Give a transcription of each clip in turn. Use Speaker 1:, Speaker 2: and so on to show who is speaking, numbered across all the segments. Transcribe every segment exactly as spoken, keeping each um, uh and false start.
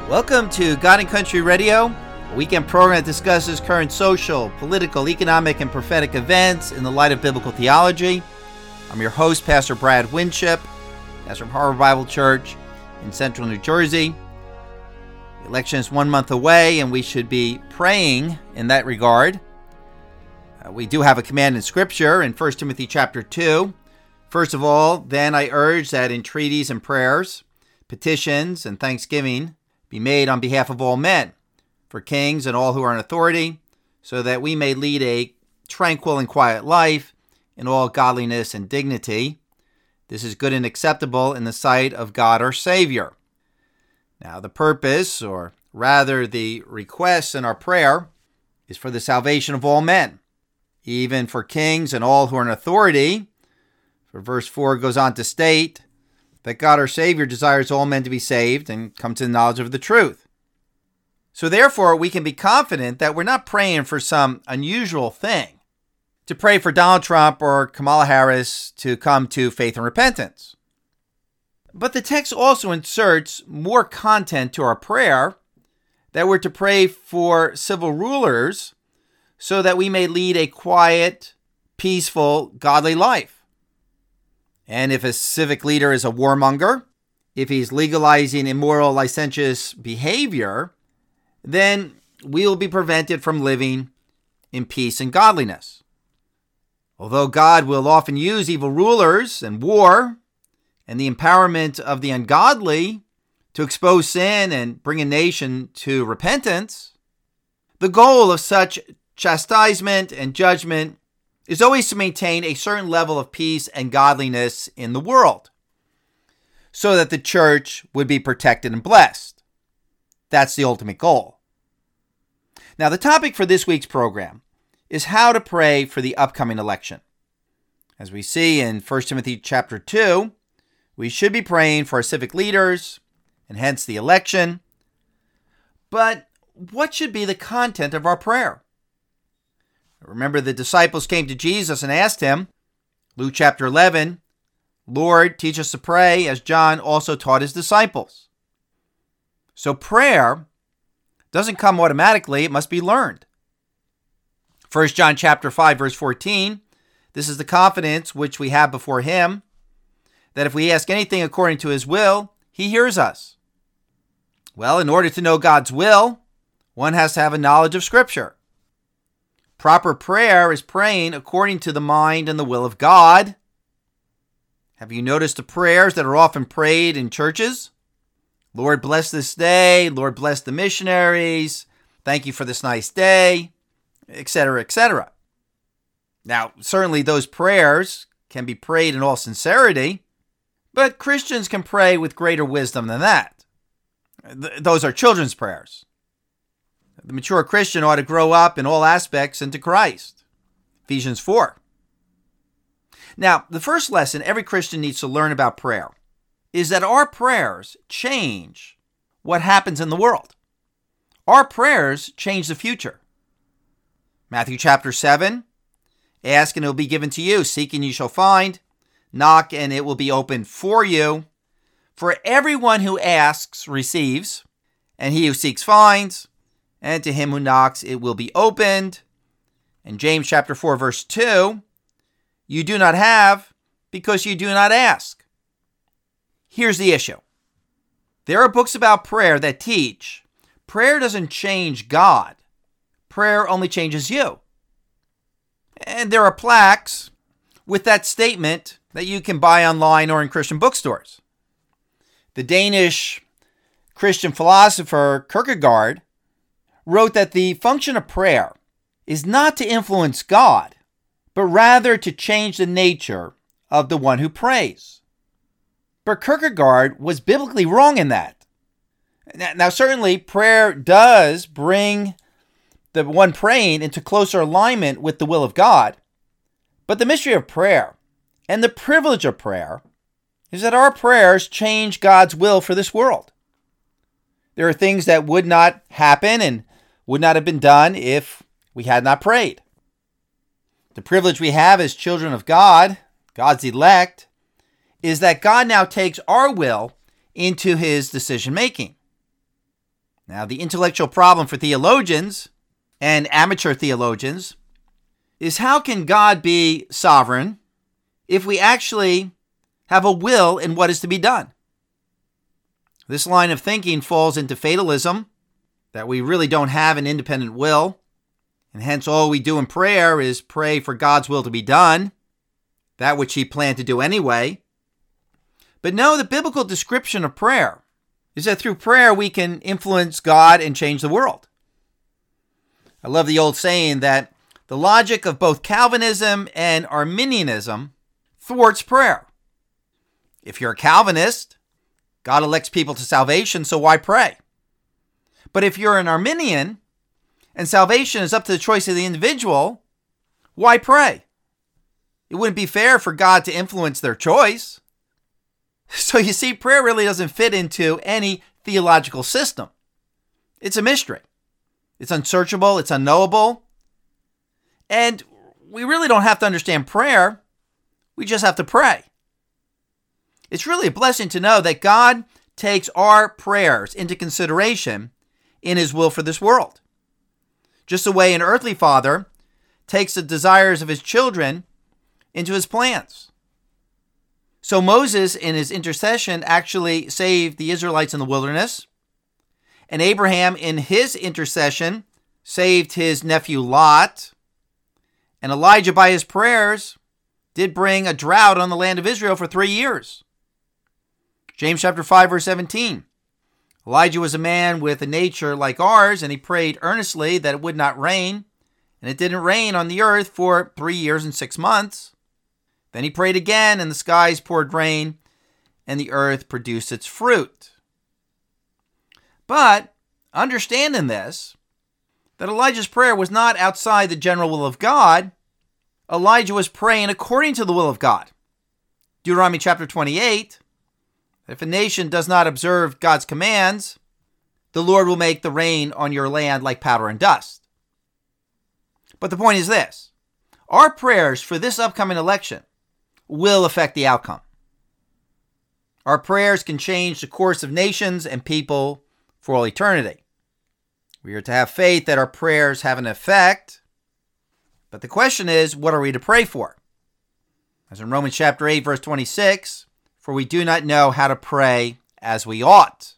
Speaker 1: Welcome to God and Country Radio, a weekend program that discusses current social, political, economic, and prophetic events in the light of biblical theology. I'm your host, Pastor Brad Winship, pastor of Harbor Bible Church in central New Jersey. The election is one month away, and we should be praying in that regard. Uh, we do have a command in Scripture in First Timothy chapter two. First of all, then I urge that entreaties and prayers, petitions and thanksgiving be made on behalf of all men, for kings and all who are in authority, so that we may lead a tranquil and quiet life in all godliness and dignity. This is good and acceptable in the sight of God our Savior. Now, the purpose, or rather the request in our prayer, is for the salvation of all men, even for kings and all who are in authority. For verse four goes on to state that God our Savior desires all men to be saved and come to the knowledge of the truth. So therefore, we can be confident that we're not praying for some unusual thing, to pray for Donald Trump or Kamala Harris to come to faith and repentance. But the text also inserts more content to our prayer, that we're to pray for civil rulers so that we may lead a quiet, peaceful, godly life. And if a civic leader is a warmonger, if he's legalizing immoral, licentious behavior, then we will be prevented from living in peace and godliness. Although God will often use evil rulers and war and the empowerment of the ungodly to expose sin and bring a nation to repentance, the goal of such chastisement and judgment is always to maintain a certain level of peace and godliness in the world, so that the church would be protected and blessed. That's the ultimate goal. Now, the topic for this week's program is how to pray for the upcoming election. As we see in First Timothy chapter two, we should be praying for our civic leaders, and hence the election. But what should be the content of our prayer? Remember, the disciples came to Jesus and asked him, Luke chapter eleven, Lord, teach us to pray as John also taught his disciples. So prayer doesn't come automatically, it must be learned. First John chapter five, verse fourteen, this is the confidence which we have before him, that if we ask anything according to his will, he hears us. Well, in order to know God's will, one has to have a knowledge of Scripture. Proper prayer is praying according to the mind and the will of God. Have you noticed the prayers that are often prayed in churches? Lord, bless this day. Lord, bless the missionaries. Thank you for this nice day, et cetera, et cetera. Now, certainly those prayers can be prayed in all sincerity, but Christians can pray with greater wisdom than that. Th- those are children's prayers. The mature Christian ought to grow up in all aspects into Christ. Ephesians four. Now, the first lesson every Christian needs to learn about prayer is that our prayers change what happens in the world. Our prayers change the future. Matthew chapter seven, ask and it will be given to you. Seek and you shall find. Knock and it will be opened for you. For everyone who asks receives, and he who seeks finds. And to him who knocks, it will be opened. And James chapter four, verse two, you do not have because you do not ask. Here's the issue. There are books about prayer that teach prayer doesn't change God. Prayer only changes you. And there are plaques with that statement that you can buy online or in Christian bookstores. The Danish Christian philosopher Kierkegaard wrote that the function of prayer is not to influence God, but rather to change the nature of the one who prays. But Kierkegaard was biblically wrong in that. Now, certainly, prayer does bring the one praying into closer alignment with the will of God, but the mystery of prayer and the privilege of prayer is that our prayers change God's will for this world. There are things that would not happen and would not have been done if we had not prayed. The privilege we have as children of God, God's elect, is that God now takes our will into his decision making. Now, the intellectual problem for theologians and amateur theologians is how can God be sovereign if we actually have a will in what is to be done? This line of thinking falls into fatalism, that we really don't have an independent will, and hence all we do in prayer is pray for God's will to be done, that which he planned to do anyway. But no, the biblical description of prayer is that through prayer we can influence God and change the world. I love the old saying that the logic of both Calvinism and Arminianism thwarts prayer. If you're a Calvinist, God elects people to salvation, so why pray? But if you're an Arminian and salvation is up to the choice of the individual, why pray? It wouldn't be fair for God to influence their choice. So you see, prayer really doesn't fit into any theological system. It's a mystery. It's unsearchable. It's unknowable. And we really don't have to understand prayer. We just have to pray. It's really a blessing to know that God takes our prayers into consideration in his will for this world. Just the way an earthly father takes the desires of his children into his plans. So Moses, in his intercession, actually saved the Israelites in the wilderness. And Abraham, in his intercession, saved his nephew Lot. And Elijah, by his prayers, did bring a drought on the land of Israel for three years. James chapter five, verse seventeen. Elijah was a man with a nature like ours, and he prayed earnestly that it would not rain. And it didn't rain on the earth for three years and six months. Then he prayed again, and the skies poured rain, and the earth produced its fruit. But understanding this, that Elijah's prayer was not outside the general will of God, Elijah was praying according to the will of God. Deuteronomy chapter twenty-eight, if a nation does not observe God's commands, the Lord will make the rain on your land like powder and dust. But the point is this: our prayers for this upcoming election will affect the outcome. Our prayers can change the course of nations and people for all eternity. We are to have faith that our prayers have an effect. But the question is, what are we to pray for? As in Romans chapter eight, verse twenty-six, for we do not know how to pray as we ought.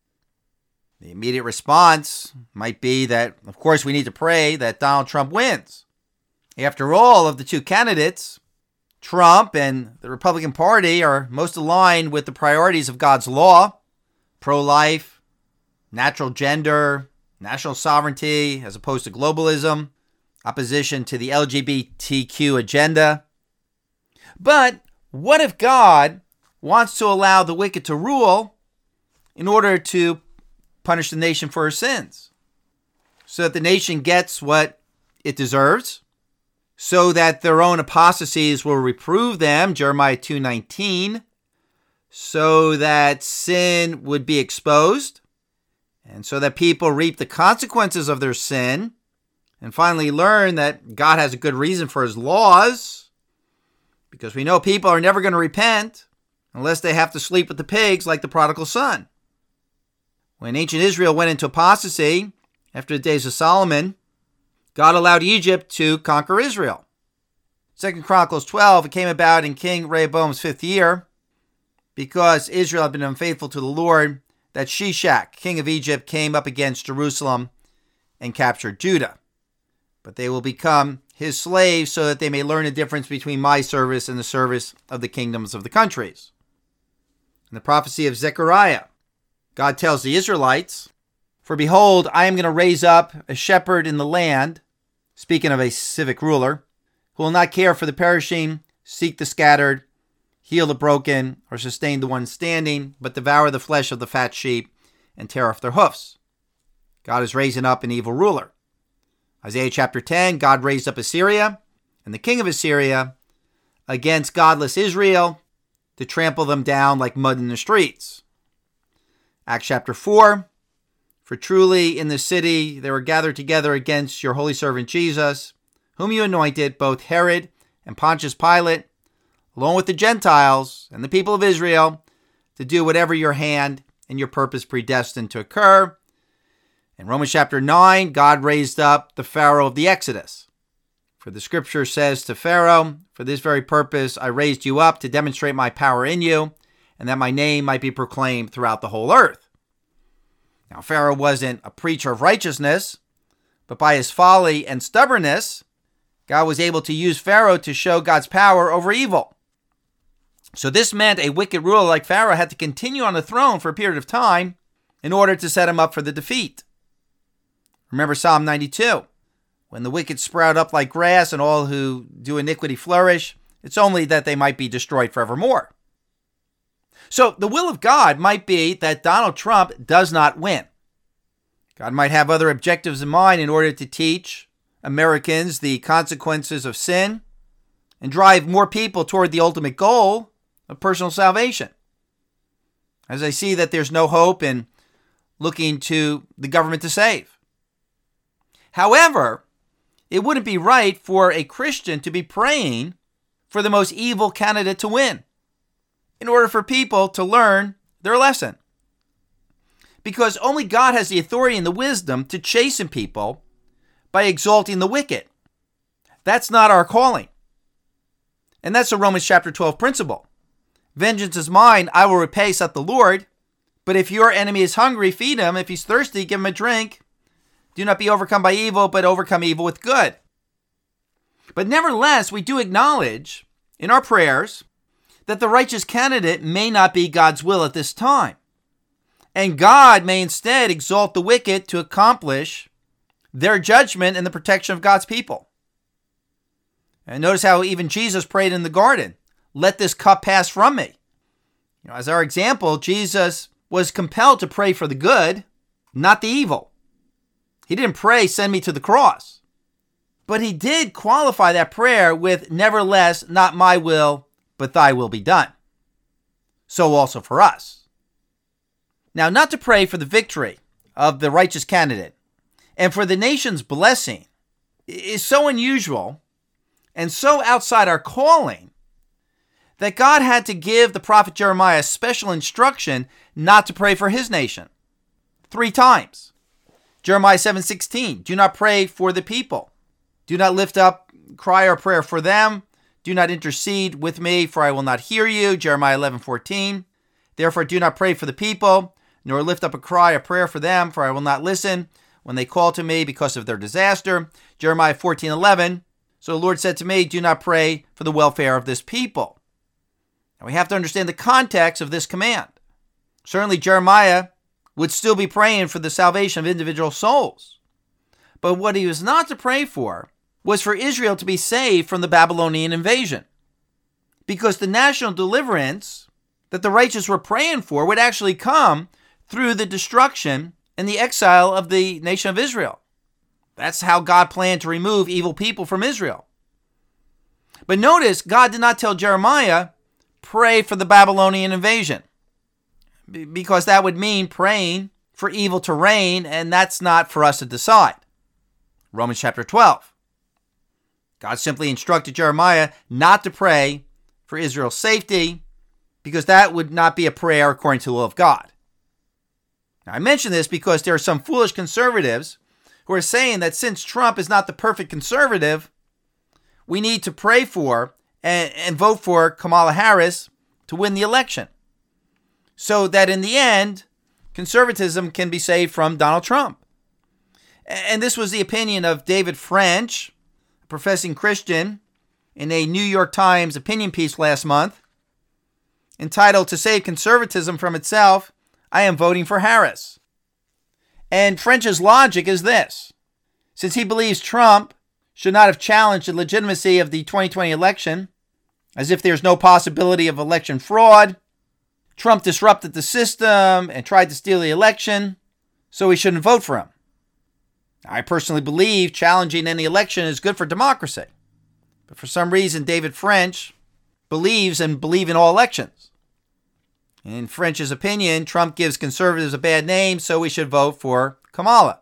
Speaker 1: The immediate response might be that, of course, we need to pray that Donald Trump wins. After all, of the two candidates, Trump and the Republican Party are most aligned with the priorities of God's law, pro-life, natural gender, national sovereignty as opposed to globalism, opposition to the L G B T Q agenda. But what if God wants to allow the wicked to rule in order to punish the nation for her sins, so that the nation gets what it deserves, so that their own apostasies will reprove them, Jeremiah two nineteen, so that sin would be exposed, and so that people reap the consequences of their sin, and finally learn that God has a good reason for his laws, because we know people are never going to repent unless they have to sleep with the pigs like the prodigal son. When ancient Israel went into apostasy after the days of Solomon, God allowed Egypt to conquer Israel. Second Chronicles twelve, it came about in King Rehoboam's fifth year, because Israel had been unfaithful to the Lord, that Shishak, king of Egypt, came up against Jerusalem and captured Judah. But they will become his slaves so that they may learn the difference between my service and the service of the kingdoms of the countries. In the prophecy of Zechariah, God tells the Israelites, for behold, I am going to raise up a shepherd in the land, speaking of a civic ruler, who will not care for the perishing, seek the scattered, heal the broken, or sustain the one standing, but devour the flesh of the fat sheep and tear off their hoofs. God is raising up an evil ruler. Isaiah chapter ten, God raised up Assyria and the king of Assyria against godless Israel to trample them down like mud in the streets. Acts chapter four, for truly in the city they were gathered together against your holy servant Jesus, whom you anointed, both Herod and Pontius Pilate, along with the Gentiles and the people of Israel, to do whatever your hand and your purpose predestined to occur. In Romans chapter nine, God raised up the Pharaoh of the Exodus. For the scripture says to Pharaoh, "For this very purpose I raised you up, to demonstrate my power in you, and that my name might be proclaimed throughout the whole earth." Now, Pharaoh wasn't a preacher of righteousness, but by his folly and stubbornness, God was able to use Pharaoh to show God's power over evil. So this meant a wicked ruler like Pharaoh had to continue on the throne for a period of time in order to set him up for the defeat. Remember Psalm ninety-two. When the wicked sprout up like grass and all who do iniquity flourish, it's only that they might be destroyed forevermore. So the will of God might be that Donald Trump does not win. God might have other objectives in mind in order to teach Americans the consequences of sin and drive more people toward the ultimate goal of personal salvation. As I see that there's no hope in looking to the government to save. However, it wouldn't be right for a Christian to be praying for the most evil candidate to win in order for people to learn their lesson. Because only God has the authority and the wisdom to chasten people by exalting the wicked. That's not our calling. And that's a Romans chapter twelve principle. Vengeance is mine, I will repay, saith the Lord. But if your enemy is hungry, feed him. If he's thirsty, give him a drink. Do not be overcome by evil, but overcome evil with good. But nevertheless, we do acknowledge in our prayers that the righteous candidate may not be God's will at this time. And God may instead exalt the wicked to accomplish their judgment and the protection of God's people. And notice how even Jesus prayed in the garden, "Let this cup pass from me." You know, as our example, Jesus was compelled to pray for the good, not the evil. He didn't pray, "Send me to the cross." But he did qualify that prayer with, "Nevertheless, not my will, but thy will be done." So also for us. Now, not to pray for the victory of the righteous candidate and for the nation's blessing is so unusual and so outside our calling that God had to give the prophet Jeremiah special instruction not to pray for his nation. Three times. Jeremiah seven sixteen, "Do not pray for the people. Do not lift up cry or prayer for them. Do not intercede with me, for I will not hear you." Jeremiah eleven fourteen, "Therefore do not pray for the people, nor lift up a cry or prayer for them, for I will not listen when they call to me because of their disaster." Jeremiah fourteen eleven, "So the Lord said to me, do not pray for the welfare of this people." Now we have to understand the context of this command. Certainly Jeremiah would still be praying for the salvation of individual souls. But what he was not to pray for was for Israel to be saved from the Babylonian invasion. Because the national deliverance that the righteous were praying for would actually come through the destruction and the exile of the nation of Israel. That's how God planned to remove evil people from Israel. But notice, God did not tell Jeremiah, pray for the Babylonian invasion, because that would mean praying for evil to reign, and that's not for us to decide. Romans chapter twelve. God simply instructed Jeremiah not to pray for Israel's safety, because that would not be a prayer according to the will of God. Now, I mention this because there are some foolish conservatives who are saying that since Trump is not the perfect conservative, we need to pray for and, and vote for Kamala Harris to win the election, so that in the end, conservatism can be saved from Donald Trump. And this was the opinion of David French, a professing Christian, in a New York Times opinion piece last month, entitled "To Save Conservatism from Itself, I Am Voting for Harris." And French's logic is this. Since he believes Trump should not have challenged the legitimacy of the twenty twenty election, as if there's no possibility of election fraud, Trump disrupted the system and tried to steal the election, so we shouldn't vote for him. I personally believe challenging any election is good for democracy. But for some reason, David French believes and believes in all elections. In French's opinion, Trump gives conservatives a bad name, so we should vote for Kamala.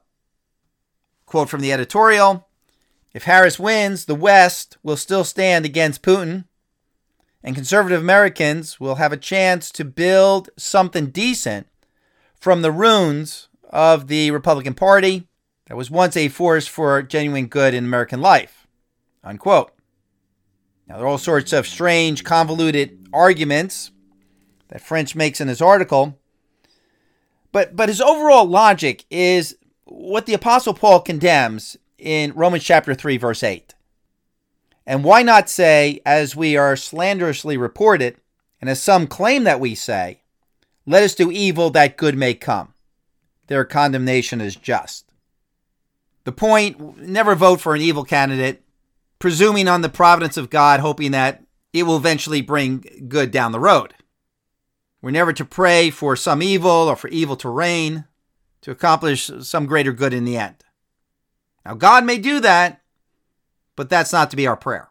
Speaker 1: Quote from the editorial, "If Harris wins, the West will still stand against Putin, and conservative Americans will have a chance to build something decent from the ruins of the Republican Party that was once a force for genuine good in American life, unquote. Now, there are all sorts of strange, convoluted arguments that French makes in his article, but, but his overall logic is what the Apostle Paul condemns in Romans chapter three, verse eight. And why not say, as we are slanderously reported, and as some claim that we say, let us do evil that good may come. Their condemnation is just. The point, never vote for an evil candidate, presuming on the providence of God, hoping that it will eventually bring good down the road. We're never to pray for some evil or for evil to reign, to accomplish some greater good in the end. Now, God may do that, but that's not to be our prayer.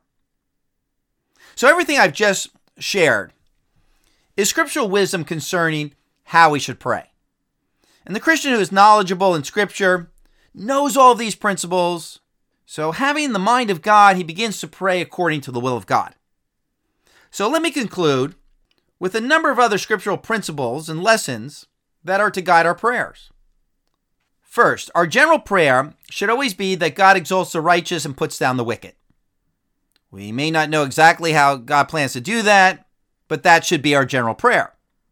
Speaker 1: So everything I've just shared is scriptural wisdom concerning how we should pray. And the Christian who is knowledgeable in Scripture knows all of these principles. So having the mind of God, he begins to pray according to the will of God. So let me conclude with a number of other scriptural principles and lessons that are to guide our prayers. First, our general prayer should always be that God exalts the righteous and puts down the wicked. We may not know exactly how God plans to do that, but that should be our general prayer.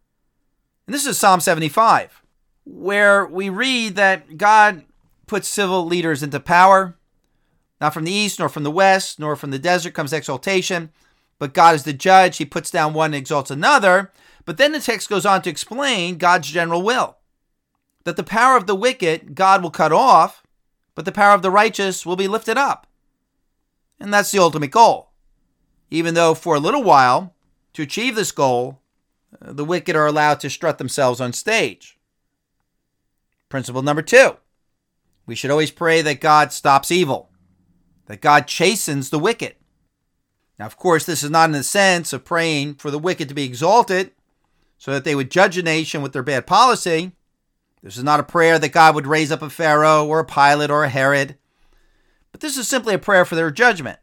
Speaker 1: And this is Psalm seventy-five, where we read that God puts civil leaders into power. Not from the east, nor from the west, nor from the desert comes exaltation, but God is the judge. He puts down one and exalts another. But then the text goes on to explain God's general will, that the power of the wicked God will cut off, but the power of the righteous will be lifted up. And that's the ultimate goal. Even though for a little while, to achieve this goal, the wicked are allowed to strut themselves on stage. Principle number two, we should always pray that God stops evil, that God chastens the wicked. Now, of course, this is not in the sense of praying for the wicked to be exalted so that they would judge a nation with their bad policy. This is not a prayer that God would raise up a Pharaoh or a Pilate or a Herod, but this is simply a prayer for their judgment.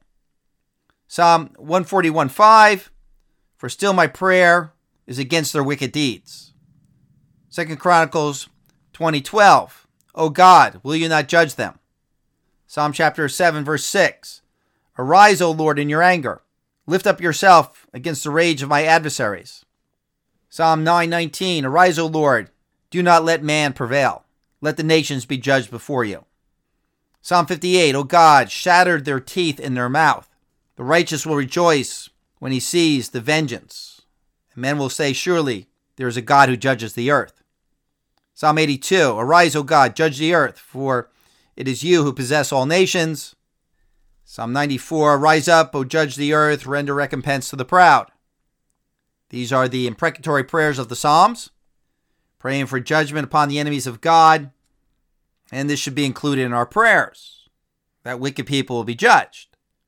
Speaker 1: Psalm one forty-one five, for still my prayer is against their wicked deeds. Second Chronicles twenty twelve, O God, will you not judge them? Psalm chapter seven, verse six, arise, O Lord, in your anger. Lift up yourself against the rage of my adversaries. Psalm nine nineteen, arise, O Lord, do not let man prevail. Let the nations be judged before you. Psalm fifty-eight, O God, shattered their teeth in their mouth. The righteous will rejoice when he sees the vengeance. And men will say, surely there is a God who judges the earth. Psalm eighty-two, arise, O God, judge the earth, for it is you who possess all nations. Psalm ninety-four, rise up, O judge the earth, render recompense to the proud. These are the imprecatory prayers of the Psalms, praying for judgment upon the enemies of God. And this should be included in our prayers, that wicked people will be judged.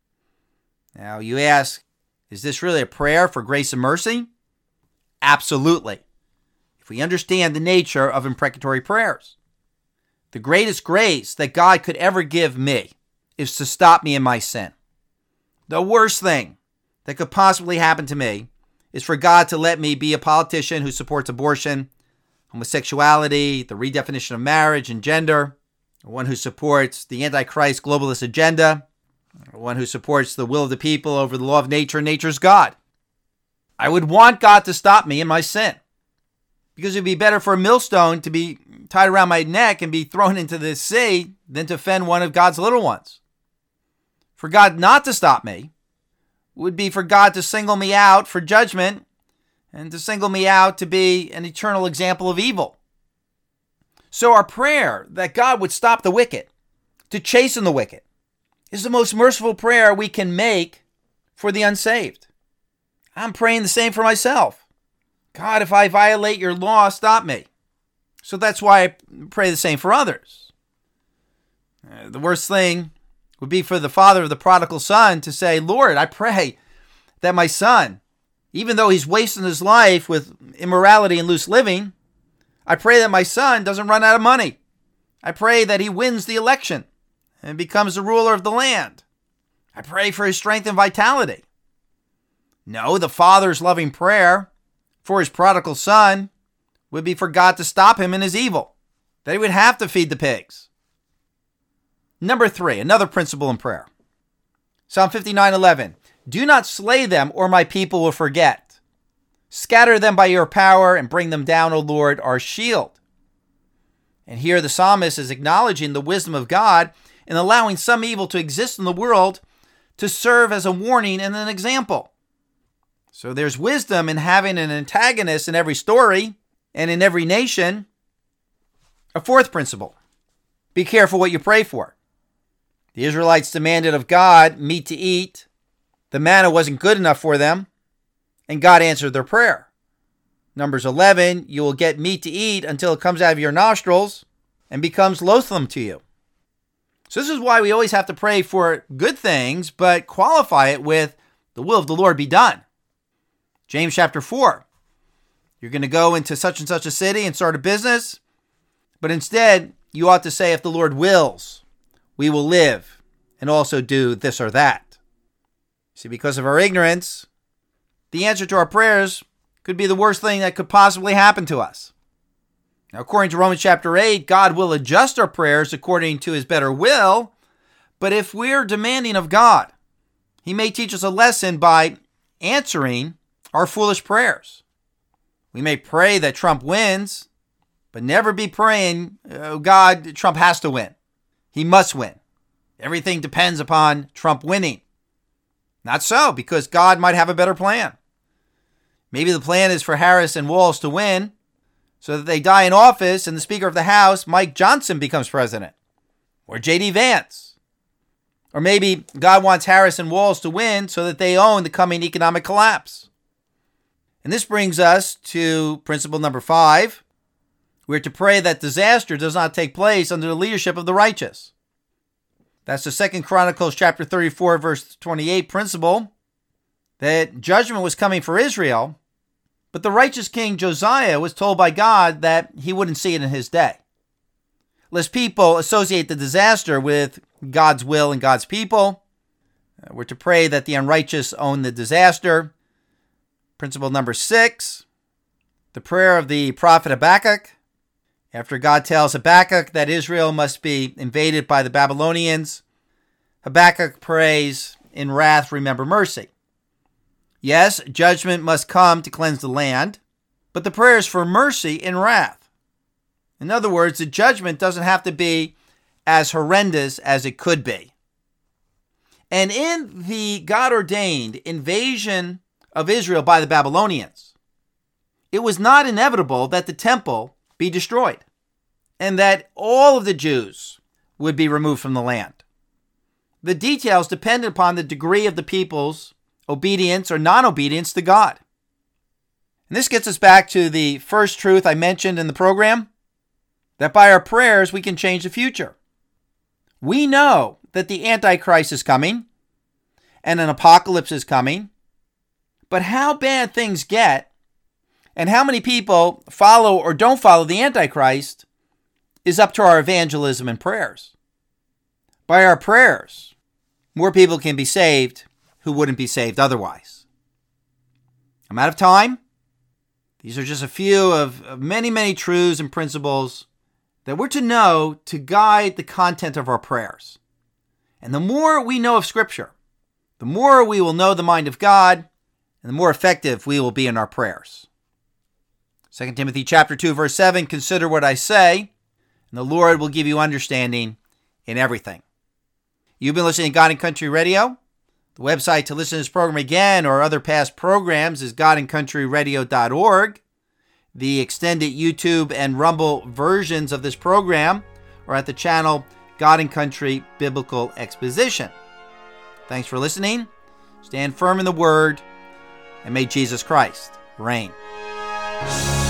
Speaker 1: Now you ask, is this really a prayer for grace and mercy? Absolutely. If we understand the nature of imprecatory prayers. The greatest grace that God could ever give me is to stop me in my sin. The worst thing that could possibly happen to me is for God to let me be a politician who supports abortion, homosexuality, the redefinition of marriage and gender, one who supports the Antichrist globalist agenda, one who supports the will of the people over the law of nature and nature's God. I would want God to stop me in my sin, because it would be better for a millstone to be tied around my neck and be thrown into the sea than to offend one of God's little ones. For God not to stop me would be for God to single me out for judgment and to single me out to be an eternal example of evil. So our prayer that God would stop the wicked, to chasten the wicked, is the most merciful prayer we can make for the unsaved. I'm praying the same for myself. God, if I violate your law, stop me. So that's why I pray the same for others. Uh, the worst thing would be for the father of the prodigal son to say, Lord, I pray that my son, even though he's wasting his life with immorality and loose living, I pray that my son doesn't run out of money. I pray that he wins the election and becomes the ruler of the land. I pray for his strength and vitality. No, the father's loving prayer for his prodigal son would be for God to stop him in his evil. that he would have to feed the pigs. Number three, another principle in prayer. Psalm fifty-nine eleven. Do not slay them, or my people will forget. Scatter them by your power and bring them down, O Lord, our shield. And here the psalmist is acknowledging the wisdom of God in allowing some evil to exist in the world to serve as a warning and an example. So there's wisdom in having an antagonist in every story and in every nation. A fourth principle. Be careful what you pray for. The Israelites demanded of God meat to eat. The manna wasn't good enough for them, and God answered their prayer. Numbers eleven, you will get meat to eat until it comes out of your nostrils and becomes loathsome to you. So this is why we always have to pray for good things, but qualify it with the will of the Lord be done. James chapter four, you're going to go into such and such a city and start a business, but instead you ought to say, if the Lord wills, we will live and also do this or that. See, because of our ignorance, the answer to our prayers could be the worst thing that could possibly happen to us. Now, according to Romans chapter eight, God will adjust our prayers according to his better will, but if we're demanding of God, he may teach us a lesson by answering our foolish prayers. We may pray that Trump wins, but never be praying, oh God, Trump has to win. He must win. Everything depends upon Trump winning. Not so, because God might have a better plan. Maybe the plan is for Harris and Walz to win so that they die in office and the Speaker of the House, Mike Johnson, becomes president. Or J D Vance. Or maybe God wants Harris and Walz to win so that they own the coming economic collapse. And this brings us to principle number five. We're to pray that disaster does not take place under the leadership of the righteous. That's the Second Chronicles chapter thirty-four, verse twenty-eight principle, that judgment was coming for Israel, but the righteous king Josiah was told by God that he wouldn't see it in his day. Lest people associate the disaster with God's will and God's people, we're to pray that the unrighteous own the disaster. Principle number six, the prayer of the prophet Habakkuk. After God tells Habakkuk that Israel must be invaded by the Babylonians, Habakkuk prays, in wrath remember mercy. Yes, judgment must come to cleanse the land, but the prayer is for mercy in wrath. In other words, the judgment doesn't have to be as horrendous as it could be. And in the God-ordained invasion of Israel by the Babylonians, it was not inevitable that the temple be destroyed, and that all of the Jews would be removed from the land. The details depended upon the degree of the people's obedience or non-obedience to God. And this gets us back to the first truth I mentioned in the program, that by our prayers we can change the future. We know that the Antichrist is coming and an apocalypse is coming, but how bad things get and how many people follow or don't follow the Antichrist is up to our evangelism and prayers. By our prayers, more people can be saved who wouldn't be saved otherwise. I'm out of time. These are just a few of, of many, many truths and principles that we're to know to guide the content of our prayers. And the more we know of Scripture, the more we will know the mind of God, and the more effective we will be in our prayers. Second Timothy chapter two, verse seven, consider what I say, and the Lord will give you understanding in everything. You've been listening to God and Country Radio. The website to listen to this program again or other past programs is god and country radio dot org. The extended YouTube and Rumble versions of this program are at the channel God and Country Biblical Exposition. Thanks for listening. Stand firm in the Word, and may Jesus Christ reign.